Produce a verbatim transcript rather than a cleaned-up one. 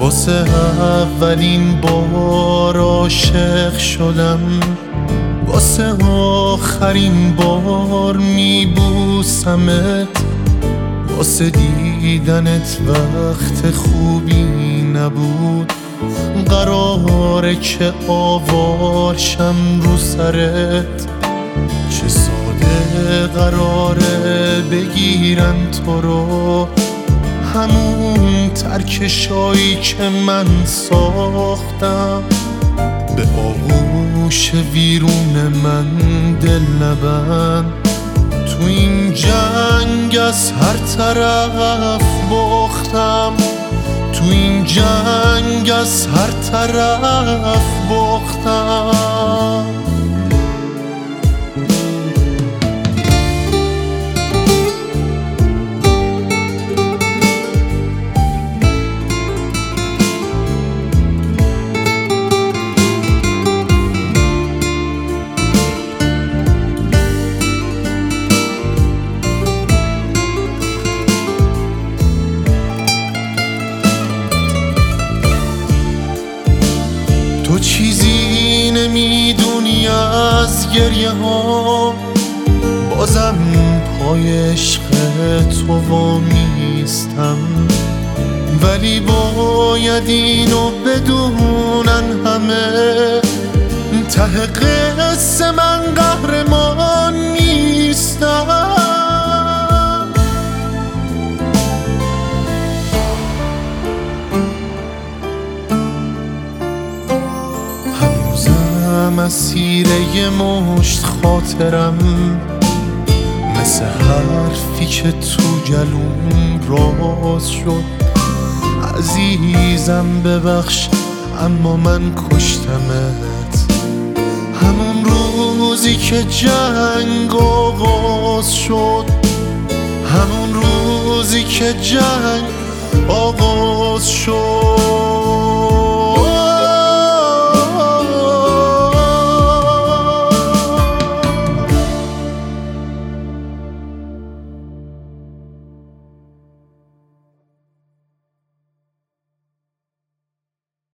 واسه اولین بار عاشق شدم، واسه آخرین بار میبوسمت، واسه دیدنت وقت خوبی نبود، قراره که آوارشم رو سرت، چه ساده قراره بگیرن تو رو، همون ترکشایی که من ساختم، به آغوش ویرون من دل نبند. تو این جنگ از هر طرف باختم، تو این جنگ از هر طرف باختم. تو چیزی نمیدونی از گریه ها، بازم پای عشق تو وامیستم، ولی باید اینو بدونن همه، ته قصه من قهرمان نیستم. مسیر یه مشت خاطرم، مثل حرفی که تو گلوم راز شد، عزیزم ببخش اما من کشتمت، همون روزی که جنگ آغاز شد، همون روزی که جنگ آغاز شد.